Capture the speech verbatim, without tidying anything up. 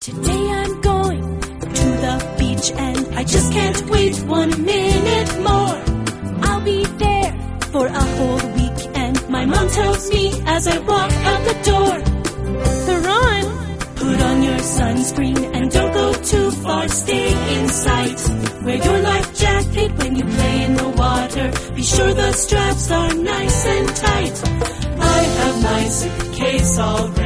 Today I'm going to the beach and I just can't wait one minute more. I'll be there for a whole week and my mom tells me as I walk out the door, run! Put on your sunscreen and don't go too far, stay in sight. Wear your life jacket when you play in the water. Be sure the straps are nice and tight. I have my suitcase all ready.